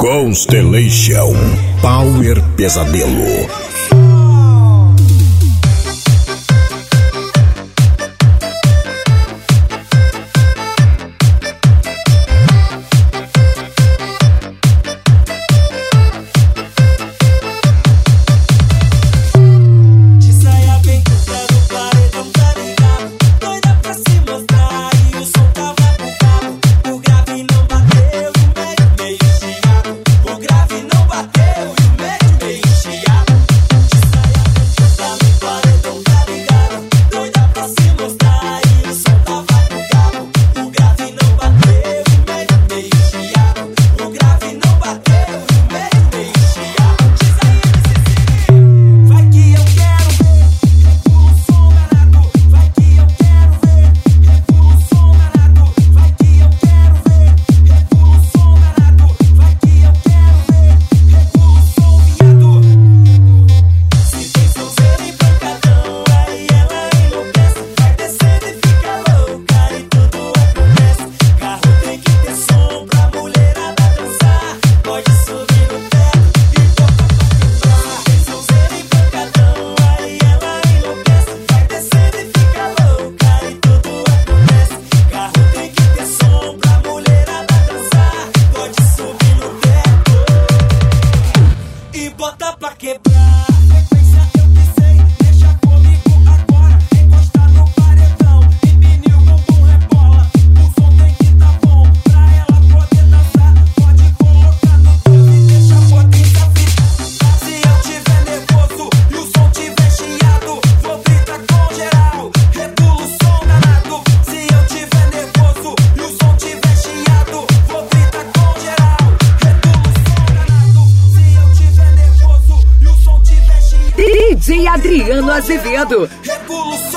Constellation Power Pesadelo. Bota pra quebrar, frequência eu pisei, deixa comigo agora, encosta no paredão, empinil, bumbum, rebola, o som tem que tá bom, pra ela poder dançar, pode colocar no 12, deixa a potência fritar. Se eu tiver nervoso e o som tiver chiado, vou gritar com geral, regula o som danado. Se eu tiver nervoso e o som tiver chiado, vou gritar com geral, regula o som danado. Se eu tiver nervoso e o som tiver chiado, DJ Adriano Azevedo. regula o som.